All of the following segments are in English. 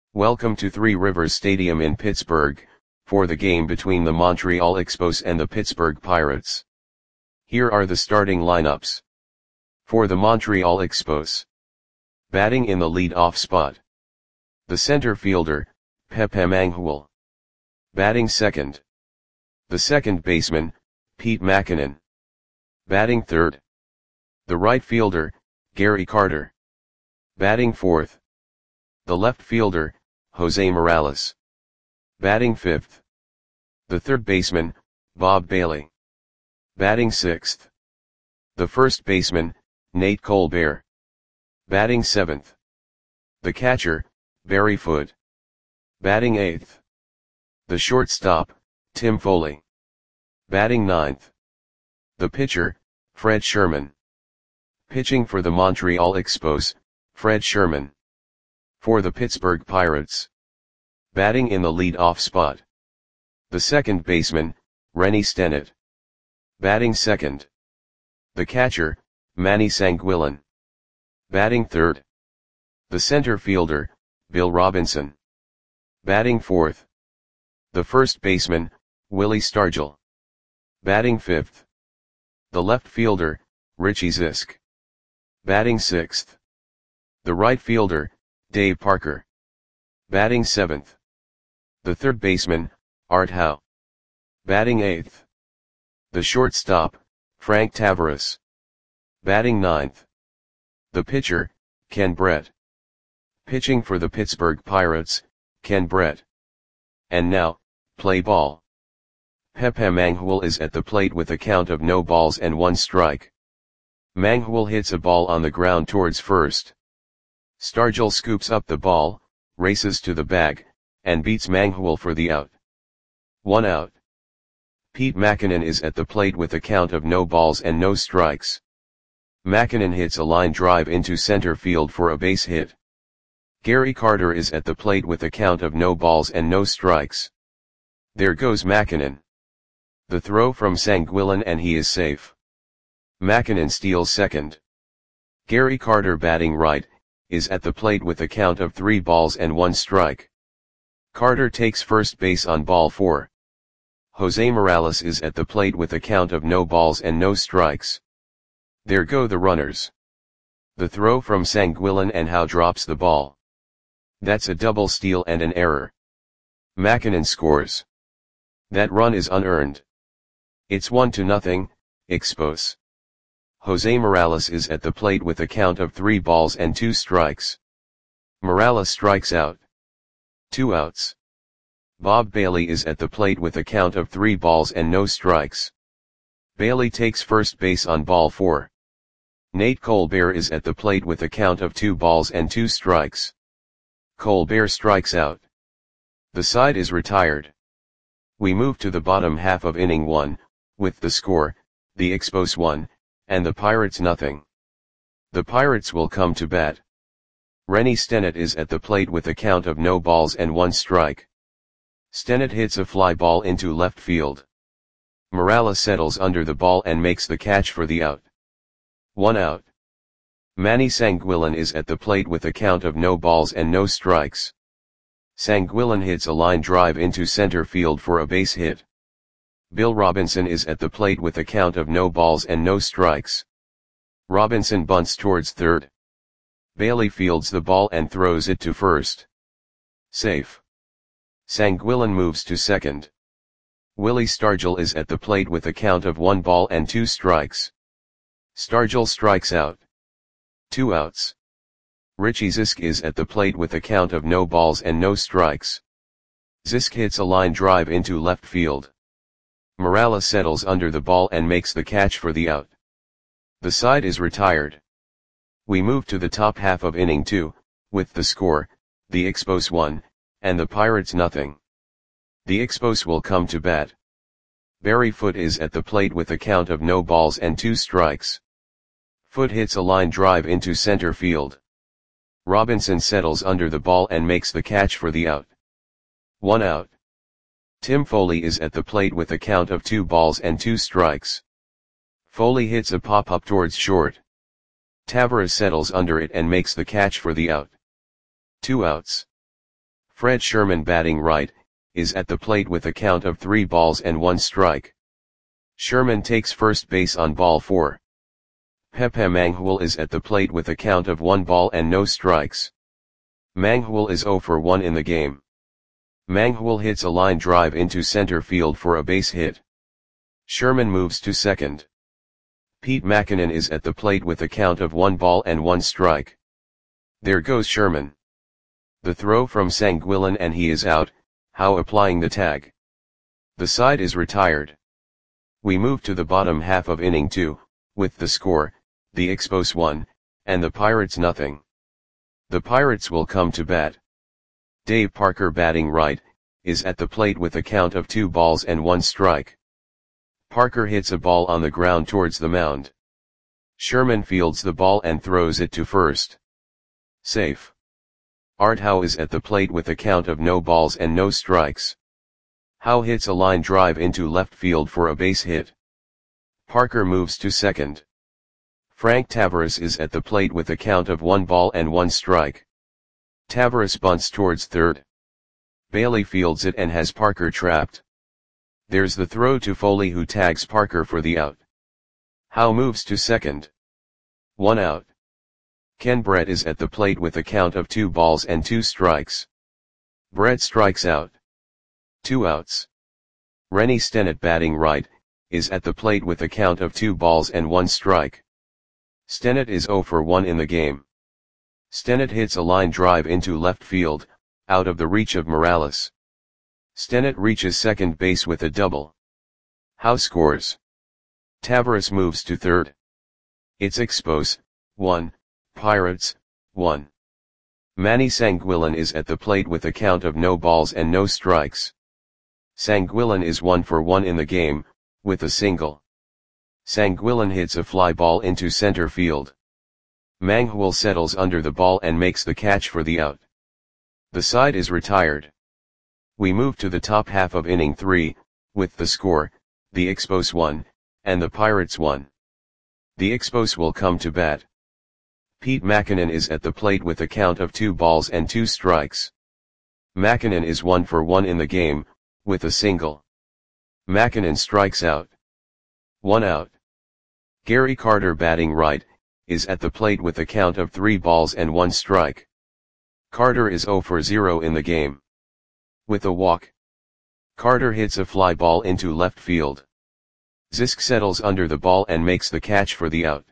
Welcome to Three Rivers Stadium in Pittsburgh, for the game between the Montreal Expos and the Pittsburgh Pirates. Here are the starting lineups. For the Montreal Expos. Batting in the lead-off spot. The center fielder, Pepe Mangual. Batting second. The second baseman, Pete Mackinnon. Batting third. The right fielder, Gary Carter. Batting fourth. The left fielder, Jose Morales. Batting fifth. The third baseman, Bob Bailey. Batting sixth. The first baseman, Nate Colbert. Batting seventh. The catcher, Barry Foote. Batting eighth. The shortstop, Tim Foley. Batting ninth. The pitcher, Fred Sherman. Pitching for the Montreal Expos, Fred Sherman. For the Pittsburgh Pirates. Batting in the lead-off spot. The second baseman, Rennie Stennett. Batting second. The catcher, Manny Sanguillén. Batting third. The center fielder, Bill Robinson. Batting fourth. The first baseman, Willie Stargell. Batting fifth. The left fielder, Richie Zisk. Batting sixth. The right fielder, Dave Parker. Batting seventh. The third baseman, Art Howe. Batting eighth. The shortstop, Frank Taveras. Batting ninth. The pitcher, Ken Brett. Pitching for the Pittsburgh Pirates, Ken Brett. And now, play ball. Pepe Mangual is at the plate with a count of no balls and one strike. Mangual hits a ball on the ground towards first. Stargell scoops up the ball, races to the bag, and beats Mangual for the out. 1 out. Pete Mackinnon is at the plate with a count of no balls and no strikes. Mackinnon hits a line drive into center field for a base hit. Gary Carter is at the plate with a count of no balls and no strikes. There goes Mackinnon. The throw from Sanguillén and he is safe. Mackinnon steals second. Gary Carter, batting right, is at the plate with a count of 3 balls and 1 strike. Carter takes first base on ball 4. Jose Morales is at the plate with a count of no balls and no strikes. There go the runners. The throw from Sanguillén and Howe drops the ball. That's a double steal and an error. Mackinnon scores. That run is unearned. It's 1-0, Expos. Jose Morales is at the plate with a count of 3 balls and 2 strikes. Morales strikes out. 2 outs. Bob Bailey is at the plate with a count of 3 balls and no strikes. Bailey takes first base on ball 4. Nate Colbert is at the plate with a count of 2 balls and 2 strikes. Colbert strikes out. The side is retired. We move to the bottom half of inning 1, with the score, the Expos 1, and the Pirates 0. The Pirates will come to bat. Rennie Stennett is at the plate with a count of no balls and 1 strike. Stennett hits a fly ball into left field. Morales settles under the ball and makes the catch for the out. 1 out. Manny Sanguillén is at the plate with a count of no balls and no strikes. Sanguillén hits a line drive into center field for a base hit. Bill Robinson is at the plate with a count of no balls and no strikes. Robinson bunts towards third. Bailey fields the ball and throws it to first. Safe. Sanguillén moves to second. Willie Stargell is at the plate with a count of 1 ball and 2 strikes. Stargell strikes out. 2 outs. Richie Zisk is at the plate with a count of no balls and no strikes. Zisk hits a line drive into left field. Morales settles under the ball and makes the catch for the out. The side is retired. We move to the top half of inning 2, with the score, the Expos 1, and the Pirates 0. The Expos will come to bat. Barry Foote is at the plate with a count of no balls and 2 strikes. Foote hits a line drive into center field. Robinson settles under the ball and makes the catch for the out. 1 out. Tim Foley is at the plate with a count of 2 balls and 2 strikes. Foley hits a pop-up towards short. Taveras settles under it and makes the catch for the out. 2 outs. Fred Sherman batting right, is at the plate with a count of 3 balls and 1 strike. Sherman takes first base on ball 4. Pepe Manghul is at the plate with a count of 1 ball and no strikes. Manghul is 0 for 1 in the game. Manghul hits a line drive into center field for a base hit. Sherman moves to second. Pete Mackinnon is at the plate with a count of 1 ball and 1 strike. There goes Sherman. The throw from Sanguillen and he is out, Howe applying the tag. The side is retired. We move to the bottom half of inning 2, with the score, the Expos 1, and the Pirates nothing. The Pirates will come to bat. Dave Parker batting right, is at the plate with a count of 2 balls and 1 strike. Parker hits a ball on the ground towards the mound. Sherman fields the ball and throws it to first. Safe. Art Howe is at the plate with a count of no balls and no strikes. Howe hits a line drive into left field for a base hit. Parker moves to second. Frank Tavares is at the plate with a count of 1 ball and 1 strike. Tavares bunts towards third. Bailey fields it and has Parker trapped. There's the throw to Foley who tags Parker for the out. Howe moves to second. 1 out. Ken Brett is at the plate with a count of 2 balls and 2 strikes. Brett strikes out. 2 outs. Rennie Stennett batting right, is at the plate with a count of 2 balls and 1 strike. Stennett is 0 for 1 in the game. Stennett hits a line drive into left field, out of the reach of Morales. Stennett reaches second base with a double. Howe scores. Tavares moves to third. It's Expos, 1, Pirates, 1. Manny Sanguillen is at the plate with a count of no balls and no strikes. Sanguillen is 1 for 1 in the game, with a single. Sanguillen hits a fly ball into center field. Manghul settles under the ball and makes the catch for the out. The side is retired. We move to the top half of inning 3, with the score, the Expos 1, and the Pirates 1. The Expos will come to bat. Pete Mackinnon is at the plate with a count of 2 balls and 2 strikes. Mackinnon is 1 for 1 in the game, with a single. Mackinnon strikes out. 1 out. Gary Carter batting right, is at the plate with a count of 3 balls and 1 strike. Carter is 0 for 0 in the game. With a walk. Carter hits a fly ball into left field. Zisk settles under the ball and makes the catch for the out.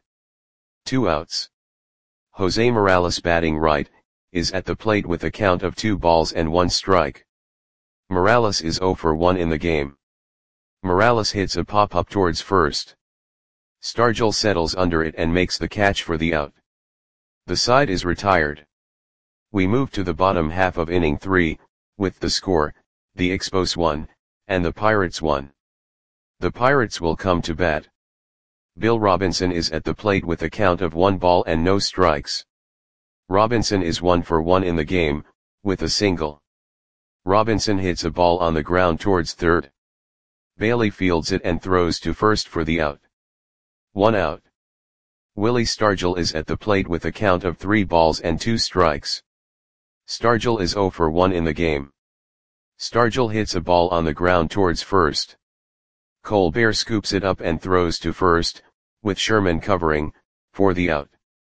2 outs. Jose Morales batting right, is at the plate with a count of 2 balls and 1 strike. Morales is 0 for 1 in the game. Morales hits a pop-up towards first. Stargell settles under it and makes the catch for the out. The side is retired. We move to the bottom half of inning 3, with the score, the Expos 1, and the Pirates 1. The Pirates will come to bat. Bill Robinson is at the plate with a count of 1 ball and no strikes. Robinson is 1 for 1 in the game, with a single. Robinson hits a ball on the ground towards third. Bailey fields it and throws to first for the out. 1 out. Willie Stargell is at the plate with a count of 3 balls and 2 strikes. Stargell is 0 for 1 in the game. Stargell hits a ball on the ground towards first. Colbert scoops it up and throws to first, with Sherman covering, for the out.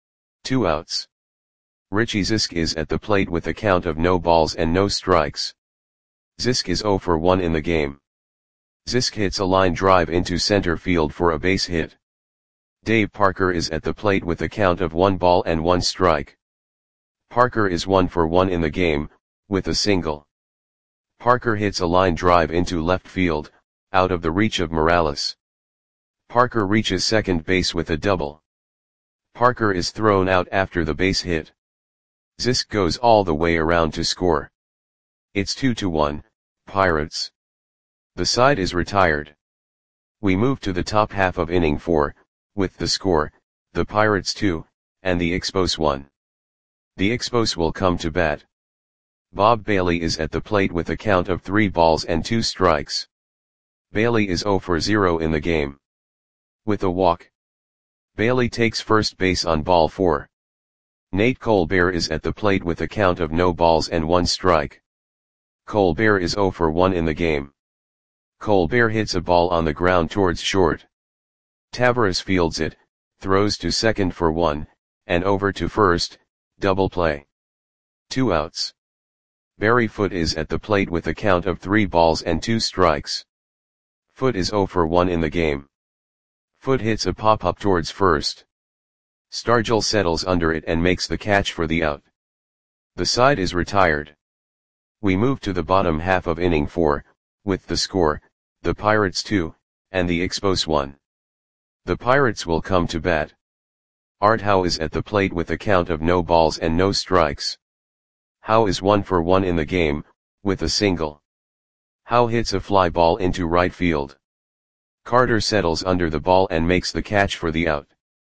2 outs. Richie Zisk is at the plate with a count of no balls and no strikes. Zisk is 0 for 1 in the game. Zisk hits a line drive into center field for a base hit. Dave Parker is at the plate with a count of 1 ball and 1 strike. Parker is 1 for 1 in the game, with a single. Parker hits a line drive into left field, out of the reach of Morales. Parker reaches second base with a double. Parker is thrown out after the base hit. Zisk goes all the way around to score. It's 2-1, Pirates. The side is retired. We move to the top half of inning 4, with the score, the Pirates 2, and the Expos 1. The Expos will come to bat. Bob Bailey is at the plate with a count of 3 balls and 2 strikes. Bailey is 0 for 0 in the game. With a walk. Bailey takes first base on ball 4. Nate Colbert is at the plate with a count of no balls and 1 strike. Colbert is 0 for 1 in the game. Colbert hits a ball on the ground towards short. Tavares fields it, throws to second for 1, and over to first, double play. 2 outs. Barry Foote is at the plate with a count of 3 balls and 2 strikes. Foote is 0 for 1 in the game. Foote hits a pop-up towards first. Stargell settles under it and makes the catch for the out. The side is retired. We move to the bottom half of inning 4, with the score, the Pirates 2, and the Expos 1. The Pirates will come to bat. Art Howe is at the plate with a count of no balls and no strikes. Howe is 1 for 1 in the game, with a single. Howe hits a fly ball into right field. Carter settles under the ball and makes the catch for the out.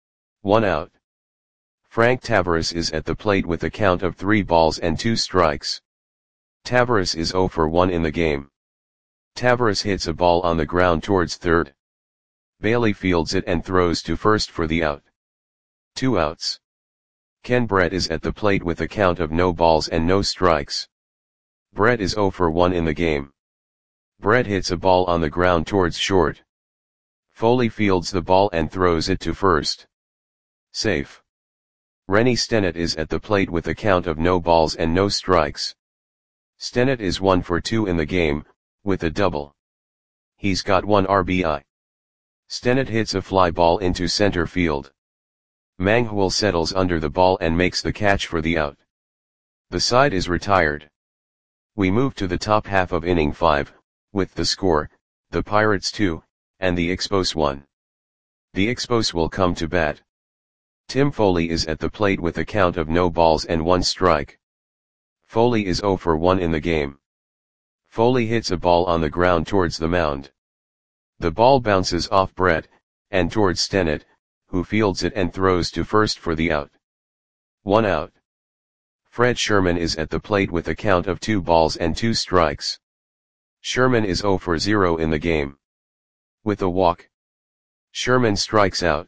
1 out. Frank Tavares is at the plate with a count of 3 balls and 2 strikes. Tavares is 0 for 1 in the game. Tavares hits a ball on the ground towards third. Bailey fields it and throws to first for the out. 2 outs. Ken Brett is at the plate with a count of no balls and no strikes. Brett is 0 for 1 in the game. Brett hits a ball on the ground towards short. Foley fields the ball and throws it to first. Safe. Rennie Stennett is at the plate with a count of no balls and no strikes. Stennett is 1 for 2 in the game, with a double. He's got 1 RBI. Stennett hits a fly ball into center field. Manghwal settles under the ball and makes the catch for the out. The side is retired. We move to the top half of inning 5, with the score, the Pirates 2, and the Expos 1. The Expos will come to bat. Tim Foley is at the plate with a count of no balls and 1 strike. Foley is 0 for 1 in the game. Foley hits a ball on the ground towards the mound. The ball bounces off Brett, and towards Stennett, who fields it and throws to first for the out. 1 out. Fred Sherman is at the plate with a count of 2 balls and 2 strikes. Sherman is 0 for 0 in the game. With a walk, Sherman strikes out.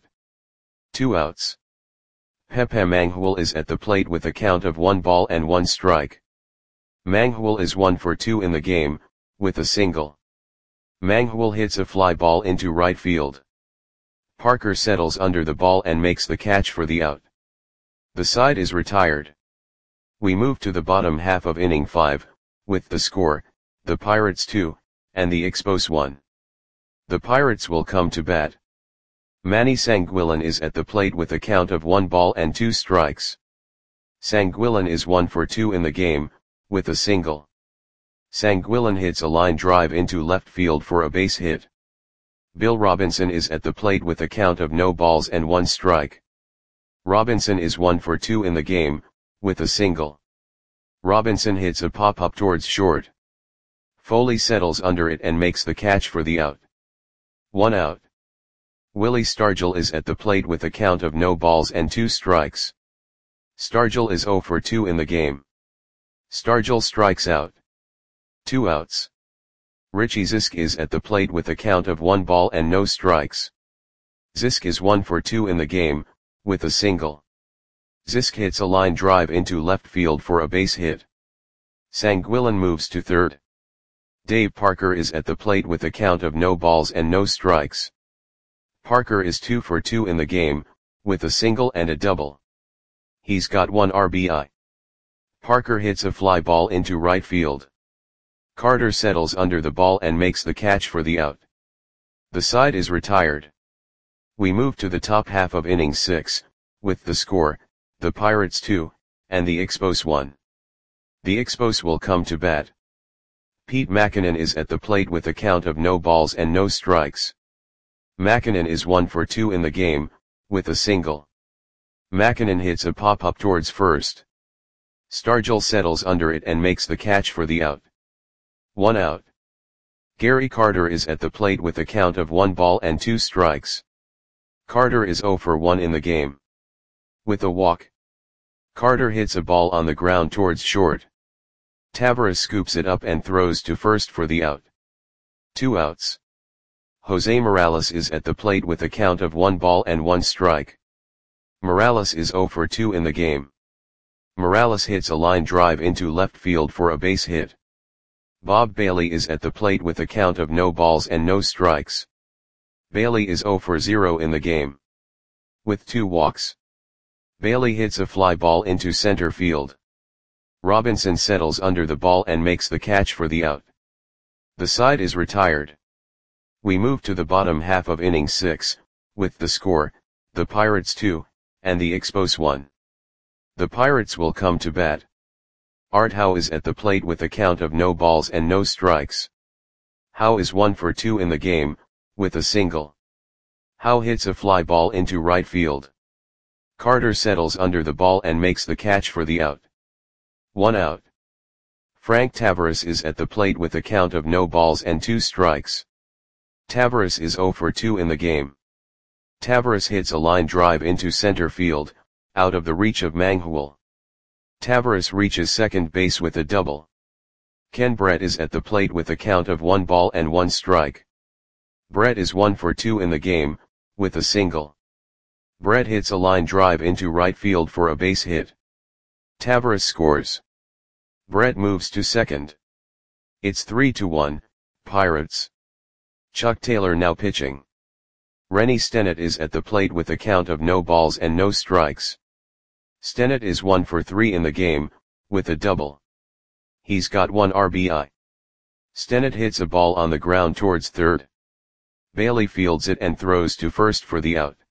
2 outs. Pepe Manghwal is at the plate with a count of 1 ball and 1 strike. Manghwal is 1 for 2 in the game, with a single. Manghwal hits a fly ball into right field. Parker settles under the ball and makes the catch for the out. The side is retired. We move to the bottom half of inning 5, with the score, the Pirates 2, and the Expos 1. The Pirates will come to bat. Manny Sanguillen is at the plate with a count of 1 ball and 2 strikes. Sanguillen is 1 for 2 in the game, with a single. Sanguillen hits a line drive into left field for a base hit. Bill Robinson is at the plate with a count of no balls and 1 strike. Robinson is 1 for 2 in the game, with a single. Robinson hits a pop-up towards short. Foley settles under it and makes the catch for the out. 1 out. Willie Stargell is at the plate with a count of no balls and 2 strikes. Stargell is 0 for 2 in the game. Stargell strikes out. 2 outs. Richie Zisk is at the plate with a count of 1 ball and no strikes. Zisk is 1 for 2 in the game, with a single. Zisk hits a line drive into left field for a base hit. Sanguillen moves to third. Dave Parker is at the plate with a count of no balls and no strikes. Parker is 2 for 2 in the game, with a single and a double. He's got 1 RBI. Parker hits a fly ball into right field. Carter settles under the ball and makes the catch for the out. The side is retired. We move to the top half of inning 6, with the score, the Pirates 2, and the Expos 1. The Expos will come to bat. Pete Mackinnon is at the plate with a count of no balls and no strikes. Mackinnon is 1 for 2 in the game, with a single. Mackinnon hits a pop-up towards first. Stargell settles under it and makes the catch for the out. 1 out. Gary Carter is at the plate with a count of 1 ball and 2 strikes. Carter is 0 for 1 in the game. With a walk, Carter hits a ball on the ground towards short. Tavares scoops it up and throws to first for the out. 2 outs. Jose Morales is at the plate with a count of 1 ball and 1 strike. Morales is 0 for 2 in the game. Morales hits a line drive into left field for a base hit. Bob Bailey is at the plate with a count of no balls and no strikes. Bailey is 0 for 0 in the game. With 2 walks. Bailey hits a fly ball into center field. Robinson settles under the ball and makes the catch for the out. The side is retired. We move to the bottom half of inning 6, with the score, the Pirates 2, and the Expos 1. The Pirates will come to bat. Art Howe is at the plate with a count of no balls and no strikes. Howe is 1 for 2 in the game, with a single. Howe hits a fly ball into right field. Carter settles under the ball and makes the catch for the out. 1 out. Frank Tavares is at the plate with a count of no balls and 2 strikes. Tavares is 0 for 2 in the game. Tavares hits a line drive into center field, out of the reach of Manghul. Tavares reaches second base with a double. Ken Brett is at the plate with a count of 1 ball and 1 strike. Brett is 1 for 2 in the game, with a single. Brett hits a line drive into right field for a base hit. Tavares scores. Brett moves to second. It's 3-1, Pirates. Chuck Taylor now pitching. Rennie Stennett is at the plate with a count of no balls and no strikes. Stennett is 1 for 3 in the game, with a double. He's got 1 RBI. Stennett hits a ball on the ground towards third. Bailey fields it and throws to first for the out.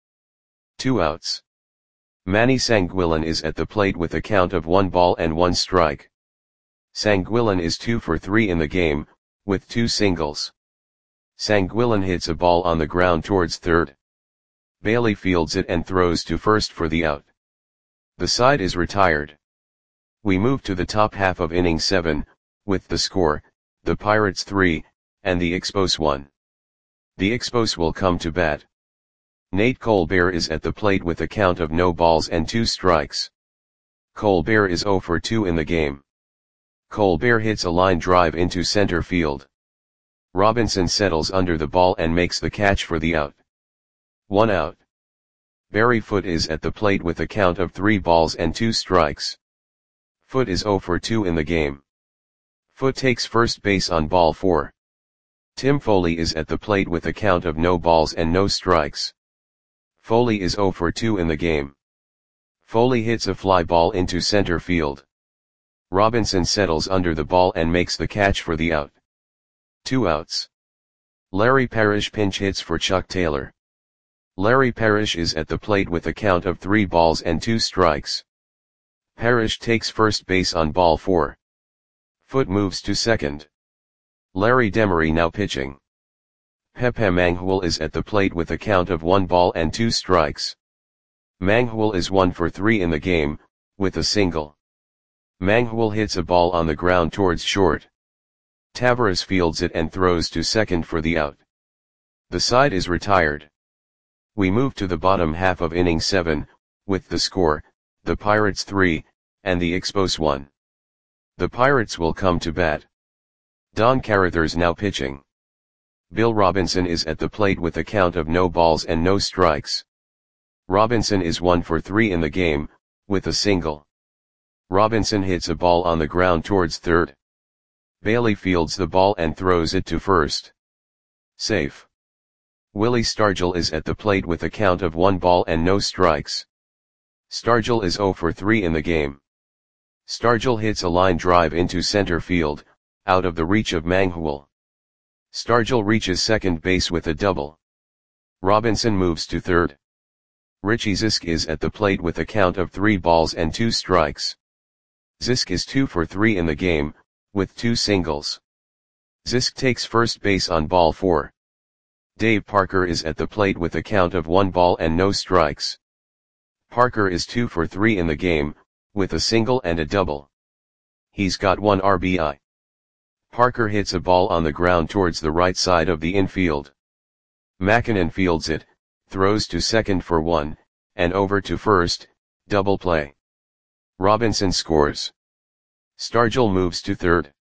2 outs. Manny Sanguillen is at the plate with a count of 1 ball and 1 strike. Sanguillen is 2 for 3 in the game, with 2 singles. Sanguillen hits a ball on the ground towards third. Bailey fields it and throws to first for the out. The side is retired. We move to the top half of inning 7, with the score, the Pirates 3, and the Expos 1. The Expos will come to bat. Nate Colbert is at the plate with a count of no balls and 2 strikes. Colbert is 0 for 2 in the game. Colbert hits a line drive into center field. Robinson settles under the ball and makes the catch for the out. 1 out. Barry Foote is at the plate with a count of 3 balls and 2 strikes. Foote is 0 for 2 in the game. Foote takes first base on ball 4. Tim Foley is at the plate with a count of no balls and no strikes. Foley is 0 for 2 in the game. Foley hits a fly ball into center field. Robinson settles under the ball and makes the catch for the out. 2 outs. Larry Parrish pinch hits for Chuck Taylor. Larry Parrish is at the plate with a count of 3 balls and 2 strikes. Parrish takes first base on ball 4. Foote moves to second. Larry Demery now pitching. Pepe Manghul is at the plate with a count of 1 ball and 2 strikes. Manghul is 1 for 3 in the game, with a single. Manghul hits a ball on the ground towards short. Tavares fields it and throws to second for the out. The side is retired. We move to the bottom half of inning 7, with the score, the Pirates 3, and the Expos 1. The Pirates will come to bat. Don Carruthers now pitching. Bill Robinson is at the plate with a count of no balls and no strikes. Robinson is 1 for 3 in the game, with a single. Robinson hits a ball on the ground towards third. Bailey fields the ball and throws it to first. Safe. Willie Stargell is at the plate with a count of 1 ball and no strikes. Stargell is 0 for 3 in the game. Stargell hits a line drive into center field, out of the reach of Manghul. Stargell reaches second base with a double. Robinson moves to third. Richie Zisk is at the plate with a count of 3 balls and 2 strikes. Zisk is 2 for 3 in the game, with 2 singles. Zisk takes first base on ball 4. Dave Parker is at the plate with a count of 1 ball and no strikes. Parker is 2 for 3 in the game, with a single and a double. He's got 1 RBI. Parker hits a ball on the ground towards the right side of the infield. McKinnon fields it, throws to second for 1, and over to first, double play. Robinson scores. Stargell moves to third.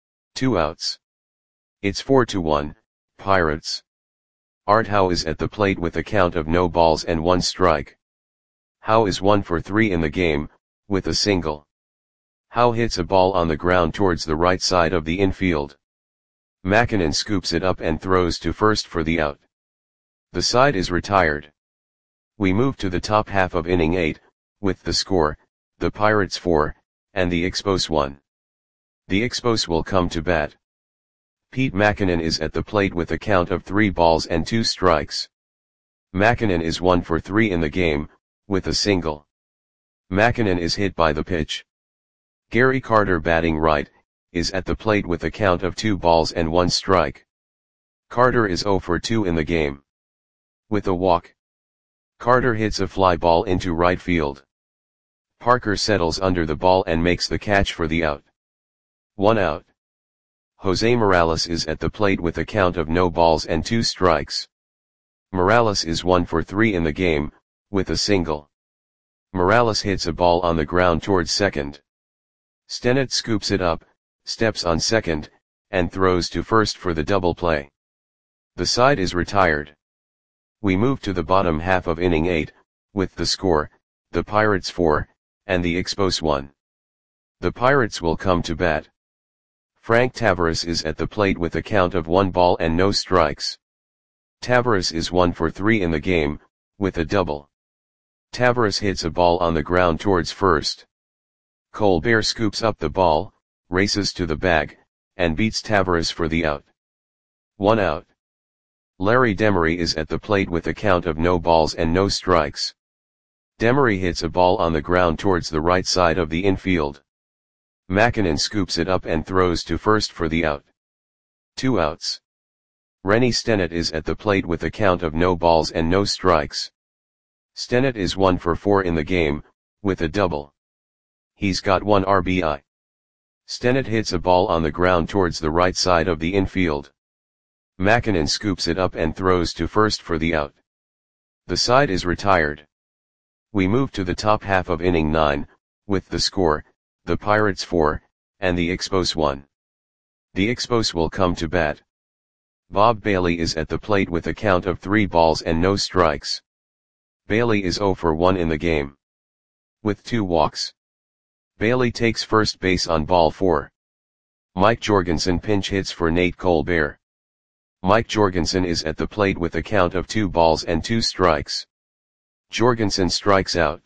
2 outs. It's 4-1, Pirates. Art Howe is at the plate with a count of no balls and 1 strike. Howe is 1 for 3 in the game, with a single. Howe hits a ball on the ground towards the right side of the infield. Mackinnon scoops it up and throws to first for the out. The side is retired. We move to the top half of inning 8, with the score, the Pirates 4, and the Expos 1. The Expos will come to bat. Pete Mackinnon is at the plate with a count of 3 balls and 2 strikes. Mackinnon is 1 for 3 in the game, with a single. Mackinnon is hit by the pitch. Gary Carter, batting right, is at the plate with a count of 2 balls and 1 strike. Carter is 0 for 2 in the game. With a walk, Carter hits a fly ball into right field. Parker settles under the ball and makes the catch for the out. 1 out. Jose Morales is at the plate with a count of no balls and 2 strikes. Morales is 1 for 3 in the game, with a single. Morales hits a ball on the ground towards second. Stennett scoops it up, steps on second, and throws to first for the double play. The side is retired. We move to the bottom half of inning 8, with the score, the Pirates 4, and the Expos 1. The Pirates will come to bat. Frank Taveras is at the plate with a count of 1 ball and no strikes. Taveras is 1 for 3 in the game, with a double. Taveras hits a ball on the ground towards first. Colbert scoops up the ball, races to the bag, and beats Taveras for the out. 1 out. Larry Demery is at the plate with a count of no balls and no strikes. Demery hits a ball on the ground towards the right side of the infield. Mackinnon scoops it up and throws to first for the out. 2 outs. Rennie Stennett is at the plate with a count of no balls and no strikes. Stennett is 1 for 4 in the game, with a double. He's got 1 RBI. Stennett hits a ball on the ground towards the right side of the infield. Mackinnon scoops it up and throws to first for the out. The side is retired. We move to the top half of inning 9, with the score, the Pirates 4, and the Expos 1. The Expos will come to bat. Bob Bailey is at the plate with a count of 3 balls and no strikes. Bailey is 0 for 1 in the game. With 2 walks. Bailey takes first base on ball 4. Mike Jorgensen pinch hits for Nate Colbert. Mike Jorgensen is at the plate with a count of 2 balls and 2 strikes. Jorgensen strikes out.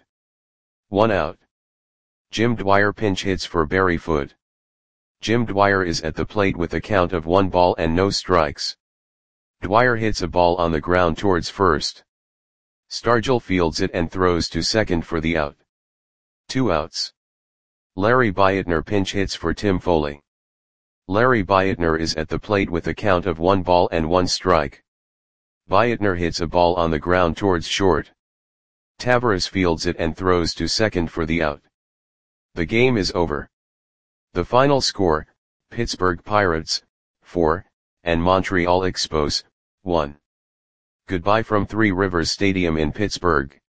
1 out. Jim Dwyer pinch hits for Barry Foote. Jim Dwyer is at the plate with a count of 1 ball and no strikes. Dwyer hits a ball on the ground towards first. Stargell fields it and throws to second for the out. 2 outs. Larry Beitner pinch hits for Tim Foley. Larry Beitner is at the plate with a count of 1 ball and 1 strike. Beitner hits a ball on the ground towards short. Taveras fields it and throws to second for the out. The game is over. The final score, Pittsburgh Pirates, 4, and Montreal Expos, 1. Goodbye from Three Rivers Stadium in Pittsburgh.